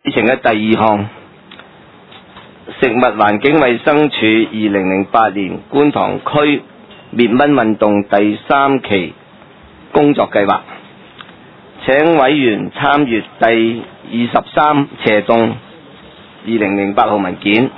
議程嘅第二項，食物環境衛生署2008年觀塘區滅蚊運動第3期工作計劃，請委員參閱第23斜棟2008號文件。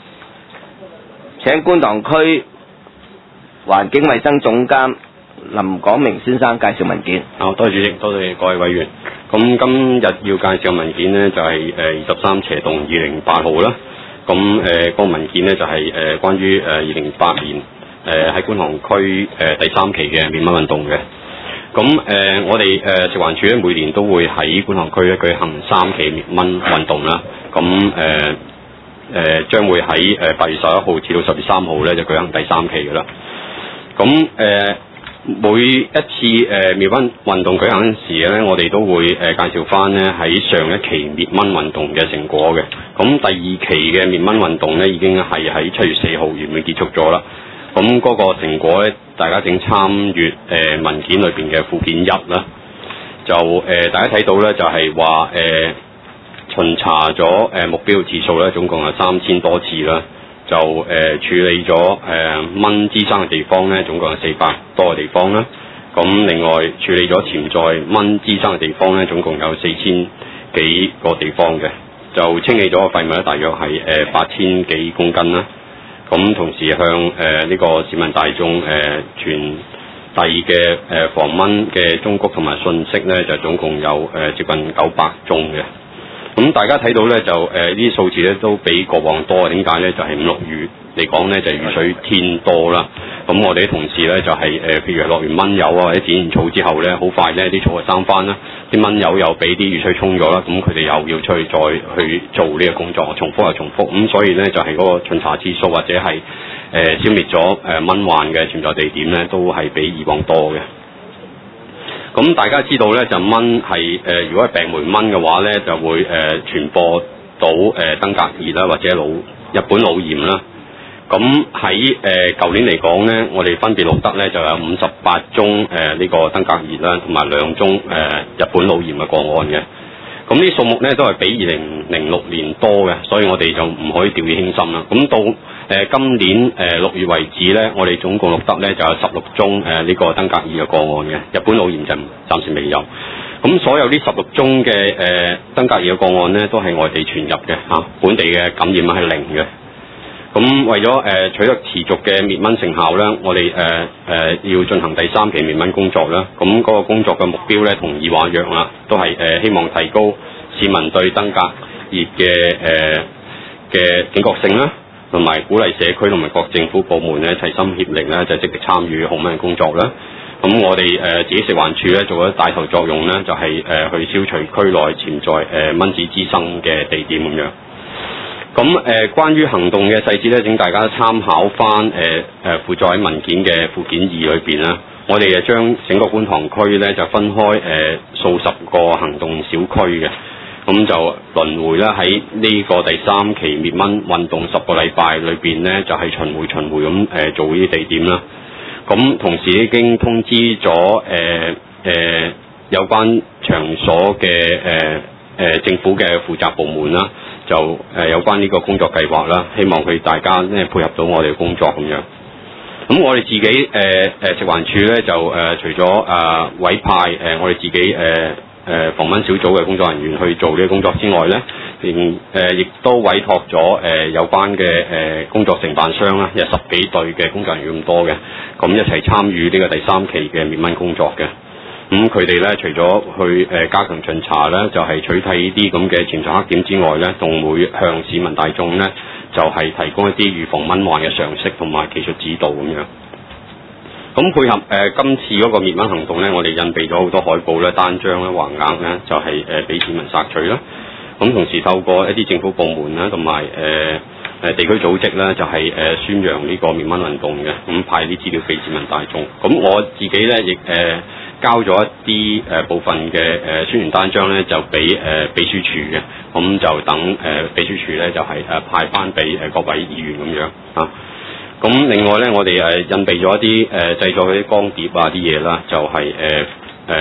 請觀塘區環境衛生總監林廣明先生介紹文件。 多謝主席，多謝各位委員。咁今日要介紹嘅文件呢，就係23斜棟2008號啦。咁個文件呢，就係關於2008年喺觀塘區第3期嘅滅蚊運動嘅。咁我哋食環署咧每年都會喺觀塘區咧舉行3期滅蚊運動啦。咁將會喺8月11號至到10月3號咧就舉行第3期嘅啦。咁每一次滅蚊運動舉行時咧，我哋都會介紹翻咧喺上一期滅蚊運動嘅成果嘅。咁第2期嘅滅蚊運動咧已經係喺7月4號完美結束咗啦。咁嗰個成果咧，大家請參閱文件裏邊嘅附件1啦。就大家睇到咧，就係話巡查咗目標次數咧，總共有3000多次啦。就處理咗蚊滋生嘅地方咧，總共有400多個地方啦。咁另外處理咗潛在蚊滋生嘅地方咧，總共有4000幾個地方嘅。就清理咗嘅廢物咧，大約係8000幾公斤啦。咁同時向呢個市民大眾傳遞嘅防蚊嘅忠告同埋信息咧，就總共有接近900宗嘅。咁大家睇到咧，就呢啲數字咧都比過往多。點解咧？就係5、6月嚟講咧，就雨水天多啦。咁我哋啲同事咧就係譬如落完蚊油啊或者剪完草之後咧，好快咧啲草就生翻啦，啲蚊油又俾啲雨水沖咗啦，咁佢哋又要出去再去做呢個工作，重複又重複。咁所以咧就係嗰個巡查次數或者係消滅咗蚊患嘅潛在地點咧，都係比以往多嘅。咁大家知道咧，就蚊係如果係病媒蚊嘅話咧，就會傳播到登革熱啦，或者日本腦炎啦。咁喺舊年嚟講咧，我哋分別錄得咧就有58宗呢個登革熱啦，同埋2宗日本腦炎嘅個案嘅。咁呢數目咧都係比2006年多嘅，所以我哋就唔可以掉以輕心啦。咁到今年6月為止咧，我哋總共錄得咧就有16宗呢個登革熱嘅個案嘅，日本腦炎就暫時未有。咁所有呢16宗嘅登革熱嘅個案咧，都係外地傳入嘅嚇，本地嘅感染係0嘅。咁為咗取得持續嘅滅蚊成效咧，我哋要進行第3期滅蚊工作啦。咁嗰個工作嘅目標咧，同以往一樣啦，都係希望提高市民對登革熱嘅警覺性啦，同埋鼓勵社區同埋各政府部門咧齊心協力咧，就積極參與控蚊嘅工作啦。咁我哋自己食環署咧做咗帶頭作用咧，就係去消除區內潛在蚊子滋生嘅地點咁樣。咁關於行動嘅細節咧，請大家參考翻附載喺文件嘅附件2裏邊啦。我哋將整個觀塘區咧就分開數十個行動小區嘅，咁就輪迴啦喺呢個第3期滅蚊運動10個禮拜裏邊咧，就係巡迴咁做呢啲地點啦。咁同時已經通知咗有關場所嘅政府嘅負責部門啦。就有關呢個工作計劃啦，希望佢大家咧配合到我哋嘅工作咁樣。咁我哋自己食環署咧就除咗委派我哋自己防蚊小組嘅工作人員去做呢個工作之外咧，亦都委託咗有關嘅工作承辦商啦，有10幾隊嘅工作人員咁多嘅，咁一齊參與呢個第3期嘅滅蚊工作嘅。咁佢哋咧，除咗去加強巡查咧，就係取締呢啲咁嘅潛在黑點之外咧，仲會向市民大眾咧，就係提供一啲預防蚊患嘅常識同埋技術指導咁樣。咁配合今次嗰個滅蚊行動咧，我哋印備咗好多海報咧、單張咧、橫額咧，就係俾市民索取啦。咁同時透過一啲政府部門啦，同埋地區組織咧，就係宣揚呢個滅蚊運動嘅，咁派啲資料俾市民大眾。咁我自己咧亦交咗一啲部分嘅宣傳單張咧，就俾秘書處嘅，咁就等秘書處咧就係派翻俾各位議員咁樣啊。咁另外咧，我哋印備咗一啲製作嗰啲光碟啊啲嘢啦，就係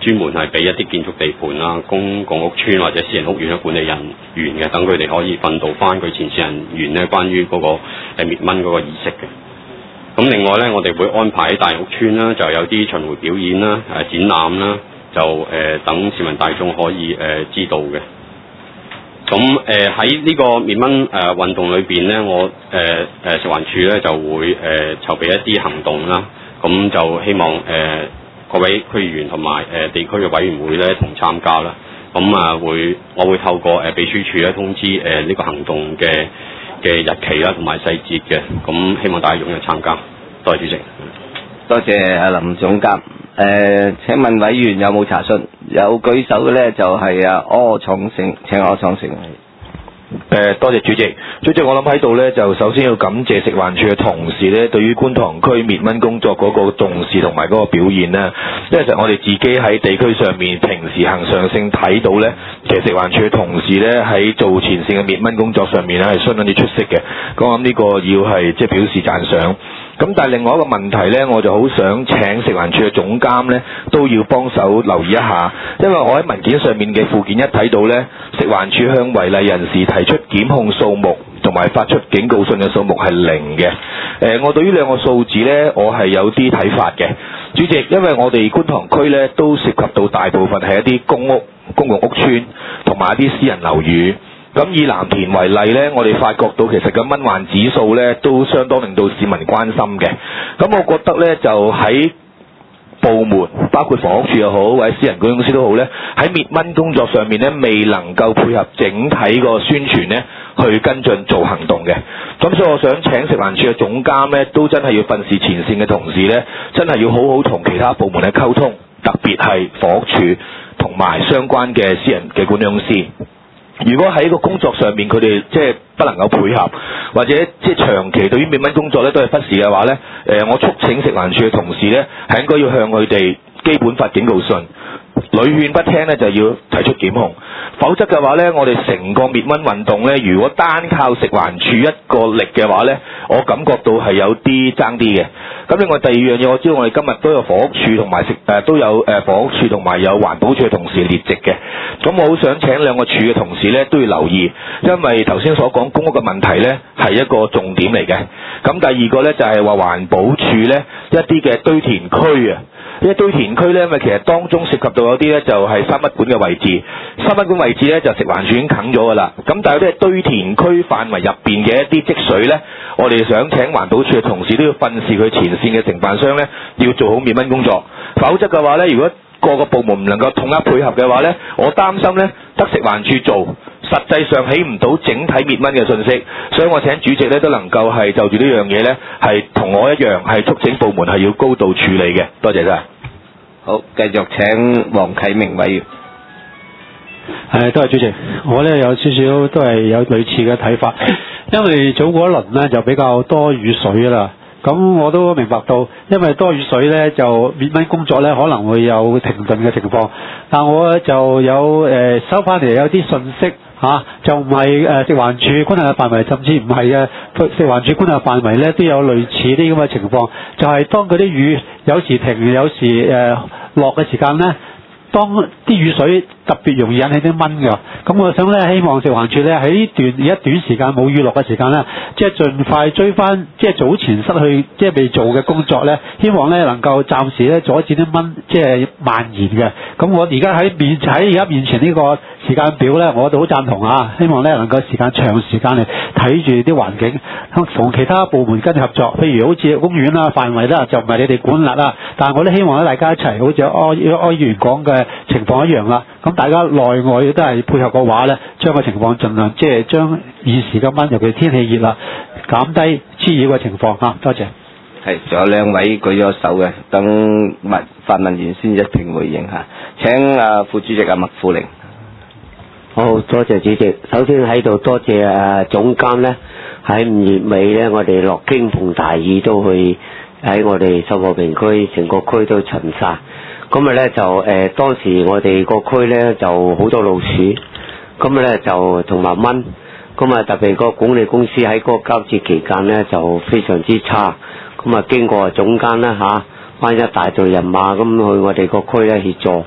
專門係俾一啲建築地盤啦、公共屋邨或者私人屋苑嘅管理人員嘅，等佢哋可以訓導翻佢前線人員咧關於嗰個滅蚊嗰個意識嘅。咁另外咧，我哋會安排喺大屋邨啦，就有啲巡迴表演啦、展覽啦，就等市民大眾可以知道嘅。咁喺呢個滅蚊運動裏邊咧，我食環署咧就會籌備一啲行動啦。咁就希望各位區議員同埋地區嘅委員會咧同參加啦。咁我會透過秘書處咧通知呢個行動嘅日期啦同埋細節嘅。咁希望大家踴躍參加。多謝主席。 多謝阿林總監。請問委員有冇查詢？有舉手嘅咧就係柯創盛，請柯創盛。 多謝主席。主席，我諗喺度呢，就首先要感謝食環署嘅同事呢，對於觀塘區滅蚊工作嗰個重視同埋嗰個表現啦。因為其實我哋自己喺地區上面平時行上性睇到呢，其實食環署嘅同事呢，喺做前線嘅滅蚊工作上面呢，係相當之出色嘅。咁我諗呢個要係即係表示讚賞。咁但係另外一個問題呢，我就好想請食環署嘅總監呢，都要幫手留意一下，因為我喺文件上面嘅附件一睇到呢，食環署向違例人士提出檢控數目同埋發出警告信嘅數目係零嘅。我對於兩個數字呢，我係有啲睇法嘅。主席，因為我哋觀塘區呢，都涉及到大部分係一啲公共屋邨同埋一啲私人樓宇。咁以藍田為例呢，我哋發覺到其實個蚊患指數呢都相當令到市民關心嘅。咁我覺得呢，就喺部門，包括房屋署又好，或者私人公司都好呢，喺滅蚊工作上面呢，未能夠配合整體個宣傳呢去跟進做行動嘅。咁所以我想請食環署嘅總監呢，都真係要訓示前線嘅同事呢，真係要好好同其他部門去溝通，特別係房屋署同埋相關嘅私人嘅管理公司。如果喺個工作上面佢哋即係不能夠配合，或者即係長期對於滅蚊工作咧都係忽視嘅話咧，我促請食環署嘅同事咧係應該要向佢哋基本法警告信，屢勸不聽咧就要提出檢控，否則嘅話咧，我哋成個滅蚊運動咧，如果單靠食環署一個力嘅話咧，我感覺到係有啲爭啲嘅。咁另外第二樣嘢，我知道我哋今日都有房屋署同埋都有房屋署同埋有環保署嘅同事列席嘅。咁我好想請兩個處嘅同事咧都要留意，因為頭先所講公屋嘅問題咧係一個重點嚟嘅。咁第二個咧就係話環保署咧一啲嘅堆填區啊。呢堆填區咧，因為其實當中涉及到有啲咧就係三不管嘅位置，三不管位置咧就食環署已經啃咗㗎啦。咁但係有啲係堆填區範圍入邊嘅一啲積水咧，我哋想請環保署嘅同事都要訓示佢前線嘅承辦商咧，要做好滅蚊工作。否則嘅話咧，如果各個部門唔能夠統一配合嘅話咧，我擔心咧得食環署做，實際上起唔到整體滅蚊嘅信息。所以我請主席咧都能夠係就住呢樣嘢咧，係同我一樣係促請部門係要高度處理嘅。多謝晒。 好，繼續請黃啟明委員。 多謝主席，我咧有少少都係有類似嘅睇法，因為早嗰一輪咧就比較多雨水啦。咁我都明白到，因為多雨水咧就滅蚊工作咧可能會有停頓嘅情況。但我就有收翻嚟有啲信息就唔係食環署管轄嘅範圍，甚至唔係食環署管轄嘅範圍咧都有類似啲咁嘅情況，就係當嗰啲雨有時停有時落嘅時間咧，當啲雨水特別容易引起啲蚊㗎。咁我想咧，希望食環署咧喺而家短時間冇雨落嘅時間咧，即係盡快追翻即係早前失去即係未做嘅工作咧，希望咧能夠暫時咧阻止啲蚊即係蔓延嘅。咁我而家喺而家面前呢個時間表咧，我都好贊同啊！希望咧能夠長時間嚟睇住啲環境，同其他部門跟合作。譬如好似公園啦、範圍啦，就唔係你哋管轄啦，但係我都希望咧大家一齊，好似柯議員講嘅情況一樣啦。咁大家內外都係配合嘅話咧，將個情況盡量即係將現時嘅蚊，尤其天氣熱啦，減低滋擾嘅情況嚇。多謝。 係，仲有兩位舉咗手嘅，等發問員先一併回應下。請副主席麥富玲。 好，多謝主席。首先喺度多謝總監呢，喺5月尾呢，我哋落驚風大雨都去喺我哋秀茂坪區成個區都巡查。咁啊咧就當時我哋個區咧就好多老鼠，咁啊咧就同埋蚊，咁啊特別個管理公司喺嗰個交接期間咧就非常之差，咁啊經過總監啦翻一大隊人馬咁去我哋個區咧協助，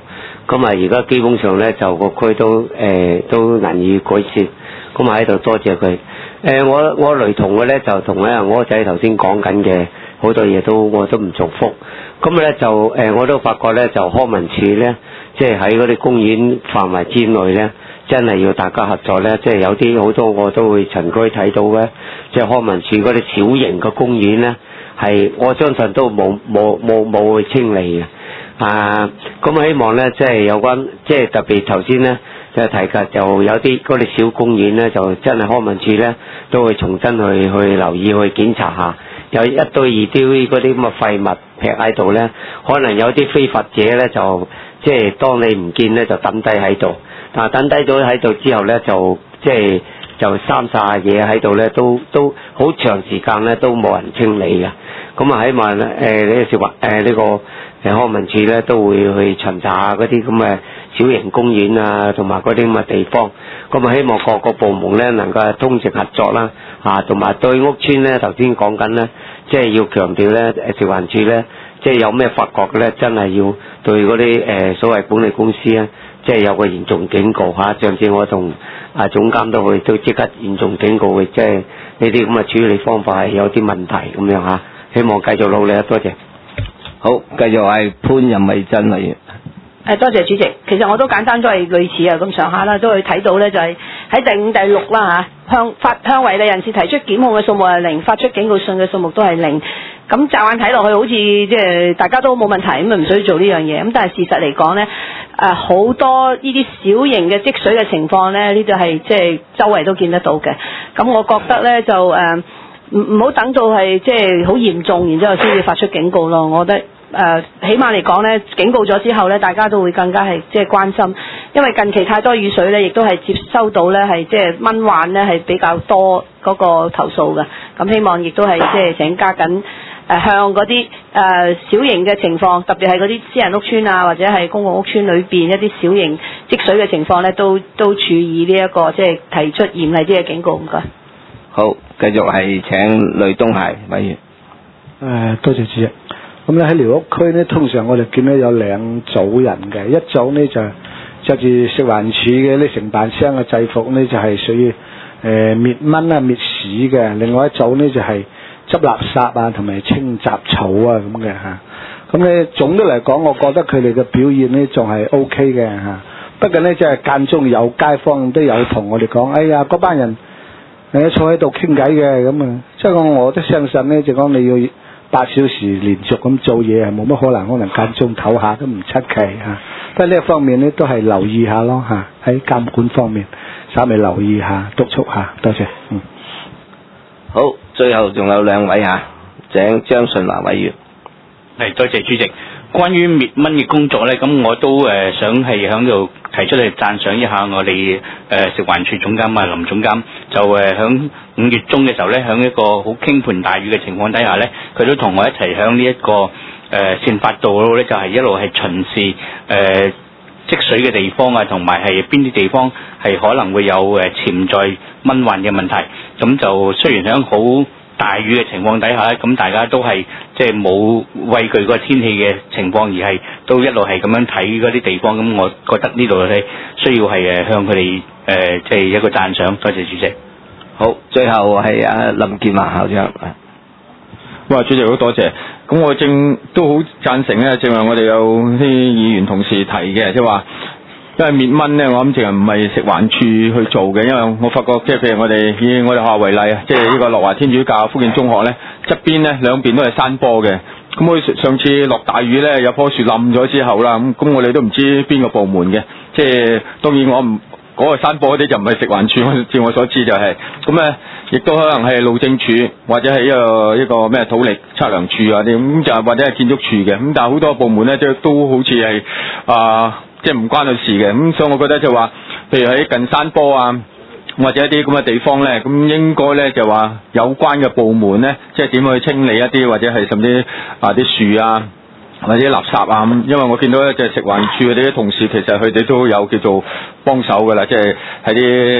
咁啊而家基本上咧就個區都難以改善，咁啊喺度多謝佢。我雷同嘅咧就同咧我仔頭先講緊嘅好多嘢我都唔重複。咁咧就我都發覺咧就康文署咧，即係喺嗰啲公園範圍之內咧，真係要大家合作咧，即係有啲好多我都會循區睇到嘅，即係康文署嗰啲小型嘅公園咧，係我相信都冇去清理嘅。咁希望咧即係有關即係特別頭先咧就提及就有啲嗰啲小公園咧，就真係康文署咧都會重新去留意去檢查下，有一堆二堆嗰啲咁嘅廢物劈喺度咧，可能有啲非法者咧就即係當你唔見咧就抌低喺度，但係抌低咗喺度之後咧就即係就三晒嘢喺度咧，都好長時間咧都冇人清理嘅。咁啊希望呢個康文署咧都會去巡查嗰啲咁嘅小型公園啊，同埋嗰啲咁嘅地方。咁啊希望各個部門咧能夠通情合作啦，同埋對屋邨咧頭先講緊咧，即係要強調咧食環署咧，即係有咩發覺嘅咧，真係要對嗰啲所謂管理公司咧，即係有個嚴重警告嚇。上次我同總監都即刻嚴重警告佢，即係呢啲咁嘅處理方法係有啲問題咁樣嚇。希望繼續努力，多謝。 好，繼續係潘任偉珍委員。 多謝主席。其實我都簡單都係類似咁上下啦，都會睇到咧就係喺第5、第6啦嚇，向違例人士提出檢控嘅數目係0，發出警告信嘅數目都係0。咁驟眼睇落去好似即係大家都冇問題，咁啊唔需要做呢樣嘢。咁但係事實嚟講咧，好多呢啲小型嘅積水嘅情況咧，呢度係即係周圍都見得到嘅。咁我覺得咧就唔好等到係即係好嚴重，然之後先至發出警告咯。我覺得起碼嚟講咧，警告咗之後咧，大家都會更加係即係關心，因為近期太多雨水咧，亦都係接收到咧係即係蚊患咧係比較多嗰個投訴嘅。咁希望亦都係即係請加緊向嗰啲小型嘅情況，特別係嗰啲私人屋邨啊，或者係公共屋邨裏邊一啲小型積水嘅情況咧，都處以呢一個即係提出嚴厲啲嘅警告。唔該。 好，繼續係請雷東hải委員。 多謝主席。咁咧喺寮屋區咧，通常我哋見到有2組人嘅，一組呢就着住食環署嘅啲承辦商嘅制服呢，就係屬於滅蚊啊滅屎嘅，另外一組呢就係執垃圾啊同埋清雜草啊咁嘅嚇。咁咧總的嚟講，我覺得佢哋嘅表現呢仲係 OK 嘅嚇。不過呢，即係間中有街坊都有同我哋講，哎呀嗰班人坐喺度傾偈嘅咁啊，即係我都相信呢，就講你要8小時連續咁做嘢係冇乜可能間中唞下都唔出奇嚇。不過呢一方面呢，都係留意下咯嚇，喺監管方面稍微留意下督促下，多謝。 好，最後仲有2位嚇，請張順華委員。 多謝主席。關於滅蚊嘅工作咧，咁我都想係喺度提出嚟讚賞一下我哋食環署總監林總監，就響5月中嘅時候咧，響一個好傾盆大雨嘅情況底下咧，佢都同我一齊響呢一個善發道路咧，就係一路係巡視積水嘅地方啊，同埋係邊啲地方係可能會有潛在蚊患嘅問題。咁就雖然響好大雨嘅情況底下咧，咁大家都係即係冇畏懼個天氣嘅情況，而係都一路係咁樣睇嗰啲地方。咁我覺得呢度係需要係向佢哋即係一個讚賞。多謝主席。 好，最後係林健華校長。 哇，主席好多謝。咁我都好贊成咧，正話我哋有啲議員同事提嘅，即係話。因為滅蚊咧，我諗淨係唔係食環署去做嘅，因為我發覺即係譬如我哋以我哋學校為例啊，即係呢個樂華天主教福建中學咧，側邊咧2邊都係山坡嘅。咁我上次落大雨咧，有棵樹冧咗之後啦，咁我哋都唔知邊個部門嘅，即係當然我唔嗰個山坡嗰啲就唔係食環署，照我所知就係咁咧，亦都可能係路政署或者係一個咩土力測量處啊啲咁，就或者係建築署嘅。咁但係好多部門咧，都好似係即係唔關佢事嘅。咁所以我覺得就話，譬如喺近山坡啊，或者一啲咁嘅地方咧，咁應該咧就話有關嘅部門咧，即係點去清理一啲或者係甚至啲樹啊。或者垃圾啊，因為我見到咧，即係食環署嗰啲同事，其實佢哋都有叫做幫手噶啦，即係喺啲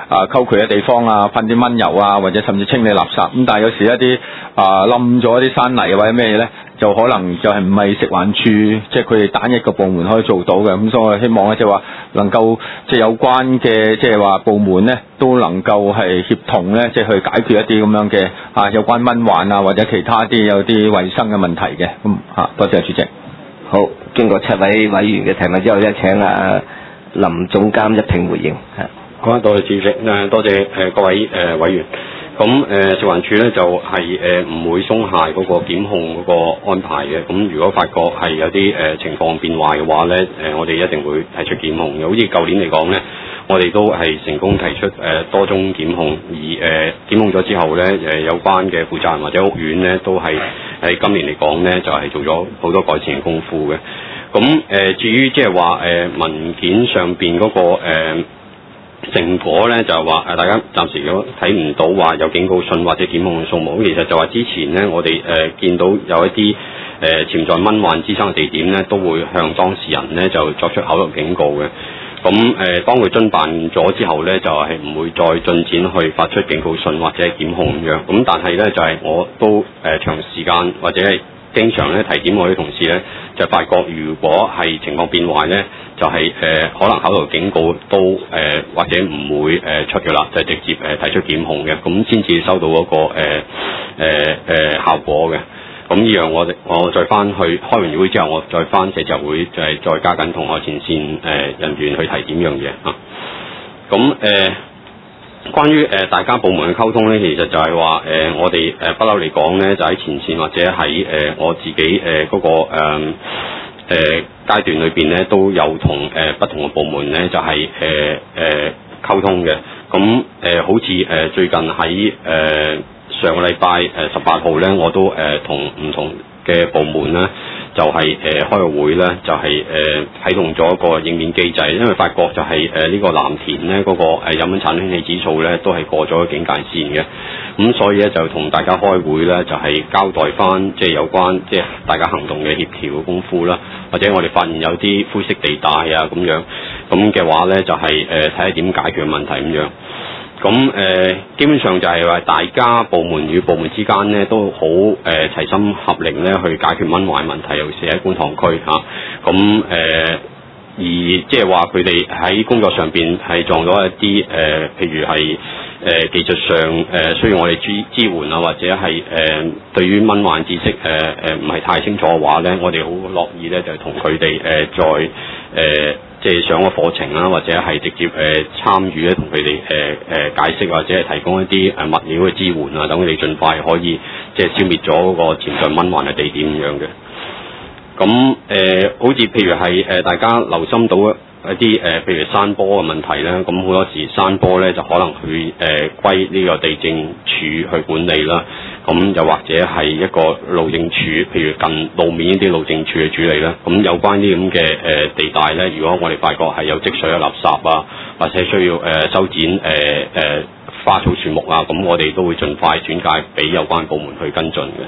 溝渠嘅地方啊，噴啲蚊油啊，或者甚至清理垃圾。咁但係有時一啲冧咗一啲山泥或者咩嘢咧，就可能就係唔係食環署即係佢哋單一個部門可以做到嘅。咁所以我希望咧即係話能夠即係有關嘅即係話部門咧都能夠係協同咧，即係去解決一啲咁樣嘅有關蚊患啊或者其他啲有啲衞生嘅問題嘅。咁多謝主席。 好，經過7位委員嘅提問之後咧，請林總監一併回應。 好，多謝主席，多謝各位委員。咁食環署咧就係唔會鬆懈嗰個檢控嗰個安排嘅。咁如果發覺係有啲情況變壞嘅話咧，我哋一定會提出檢控嘅。好似舊年嚟講咧，我哋都係成功提出多宗檢控，而檢控咗之後咧，有關嘅負責人或者屋苑咧都係喺今年嚟講咧就係做咗好多改善嘅功夫嘅。咁至於即係話文件上邊嗰個成果咧，就係話大家暫時如果睇唔到話有警告信或者檢控嘅數目，其實就話之前咧我哋見到有一啲潛在蚊患滋生嘅地點咧，都會向當事人咧就作出口頭警告嘅。咁當佢遵辦咗之後咧，就係唔會再進展去發出警告信或者檢控咁樣。咁但係咧就係我都長時間或者係經常咧提點我啲同事咧，就發覺如果係情況變壞咧，就係可能口頭警告都或者唔會出嘅啦，就直接提出檢控嘅，咁先至收到嗰個效果嘅。咁呢樣我再翻去開完會之後，我再翻社就會就係再加緊同我前線人員去提點樣嘢啊。咁關於大家部門嘅溝通咧，其實就係話我哋不嬲嚟講咧，就喺前線或者喺我自己嗰個階段裏邊咧，都有同不同嘅部門咧，就係溝通嘅。咁好似最近喺上個禮拜18號咧，我都同唔同嘅部門咧，就係開個會咧，就係啟動咗一個應變機制，因為發覺就係呢個藍田咧嗰個有蚊產生氣指數咧，都係過咗警戒線嘅。咁所以咧就同大家開會咧，就係交代翻即係有關即係大家行動嘅協調嘅功夫啦，或者我哋發現有啲灰色地帶啊咁樣，咁嘅話咧就係睇下點解決問題咁樣。咁基本上就係話大家部門與部門之間咧都好齊心合力咧去解決蚊患問題，尤其是喺觀塘區嚇。咁而即係話佢哋喺工作上邊係撞到一啲譬如係技術上需要我哋支援啊，或者係對於蚊患知識唔係太清楚嘅話咧，我哋好樂意咧就係同佢哋再即係上個課程啦，或者係直接參與咧，同佢哋解釋或者係提供一啲物料嘅支援啊，等佢哋盡快可以即係消滅咗嗰個潛在蚊患嘅地點咁樣嘅。咁好似譬如係大家留心到一啲譬如山坡嘅問題咧，咁好多時山坡咧就可能去歸呢個地政處去管理啦。咁又或者係一個路政處，譬如近路面呢啲路政處去處理啦。咁有關啲咁嘅地帶咧，如果我哋發覺係有積水嘅垃圾啊，或者需要修剪花草樹木啊，咁我哋都會盡快轉介俾有關部門去跟進嘅。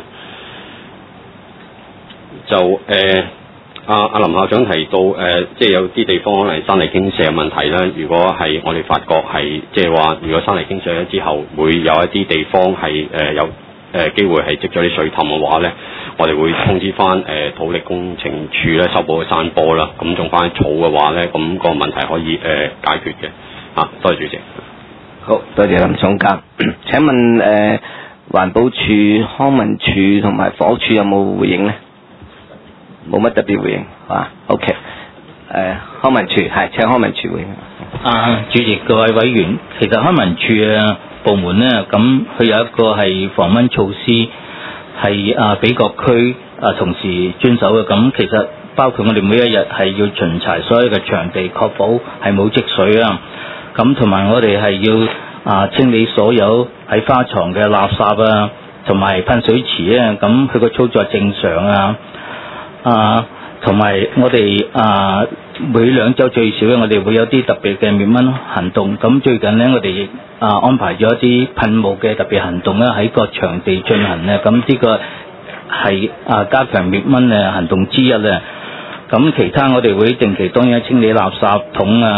就阿林校長提到即係有啲地方可能係山泥傾瀉嘅問題啦。如果係我哋發覺係即係話，如果山泥傾瀉咗之後，會有一啲地方係有機會係積咗啲水氹嘅話咧，我哋會通知翻土力工程處咧修補個山坡啦。咁種翻草嘅話咧，咁個問題可以解決嘅。多謝主席。 好，多謝林總監。請問環保署、康文署同埋房屋署有冇回應咧？冇乜特別回應，係嘛 ？OK，康文署係請康文署回應。 主席、各位委員，其實康文署嘅部門咧，咁佢有一個係防蚊措施，係俾各區同時遵守嘅。咁其實包括我哋每一日係要巡查所有嘅場地，確保係冇積水啊。咁同埋我哋係要清理所有喺花床嘅垃圾啊，同埋噴水池啊。咁佢個操作正常啊。同埋我哋每2週最少我哋會有啲特別嘅滅蚊行動。咁最近呢，我哋亦安排咗一啲噴霧嘅特別行動咧，喺個場地進行咧。咁呢個係加強滅蚊嘅行動之一咧。咁其他我哋會定期當然清理垃圾桶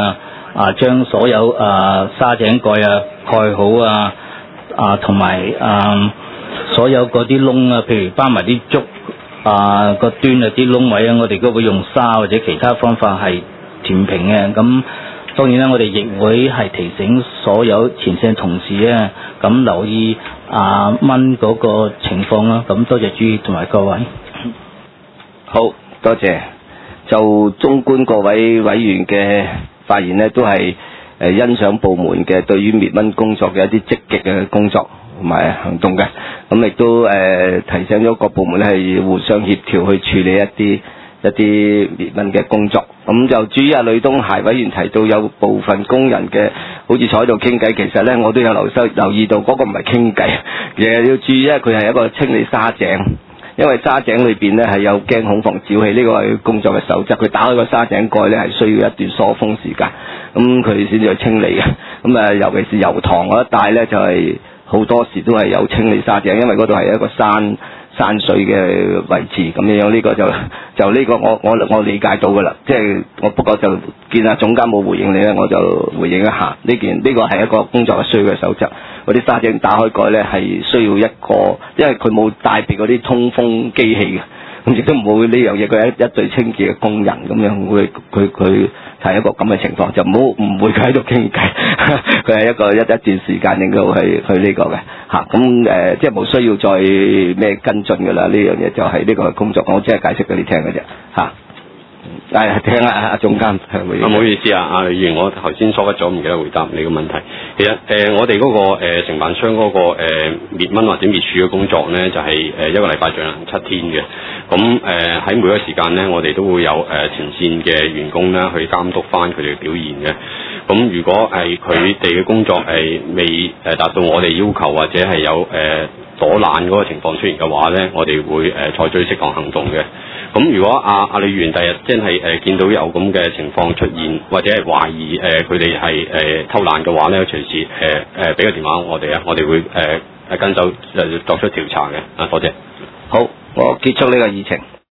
將所有沙井蓋蓋好同埋所有嗰啲窿譬如包埋啲竹個端啲窿位我哋都會用沙或者其他方法係填平嘅。咁當然啦，我哋亦會係提醒所有前線同事咁留意蚊嗰個情況啦。咁多謝主席同埋各位。 好多謝。就綜觀各位委員嘅發言呢，都係欣賞部門嘅對於滅蚊工作嘅一啲積極嘅工作同埋行動嘅。咁亦都提醒咗各部門咧係互相協調去處理一啲滅蚊嘅工作。咁就至於呂東孩委員提到有部分工人嘅好似坐喺度傾偈，其實呢，我都有留意到嗰個唔係傾偈，其實要注意佢係一個清理沙井。因為沙井裏邊咧係有驚恐防沼氣，呢個係工作嘅守則。佢打開個沙井蓋咧係需要一段疏風時間，咁佢先至去清理嘅。咁尤其是油塘嗰一帶咧，就係好多時都係有清理沙井，因為嗰度係一個山水嘅位置咁樣。呢個就呢個我理解到噶啦，即係我不過就見阿總監冇回應你咧，我就回應一下呢個係一個工作嘅需要嘅守則。嗰啲沙井打開蓋咧係需要一個，因為佢冇帶備嗰啲通風機器嘅，咁亦都冇呢樣嘢，佢係一隊清潔嘅工人咁樣，佢係一個咁嘅情況，就唔會佢喺度傾偈，佢係一段時間令到去呢個嘅嚇，咁即係冇需要再咩跟進㗎啦，呢樣嘢就係呢個工作，我只係解釋俾你聽嘅啫嚇。聽下阿總監唔好意思阿李議員，我頭先疏忽咗，唔記得回答你個問題。其實我哋嗰個承辦商嗰個滅蚊或者滅鼠嘅工作呢，就係一個禮拜進行7天嘅。咁喺每個時間呢，我哋都會有前線嘅員工呢去監督翻佢哋嘅表現嘅。咁如果係佢哋嘅工作未達到我哋要求，或者係有躲懶嗰個情況出現嘅話呢，我哋會採取適當行動嘅。咁如果阿李議員第日真係見到有咁嘅情況出現，或者係懷疑佢哋係偷懶嘅話呢，隨時俾個電話我哋我哋會跟手作出調查嘅。多謝。 好，我結束呢個議程。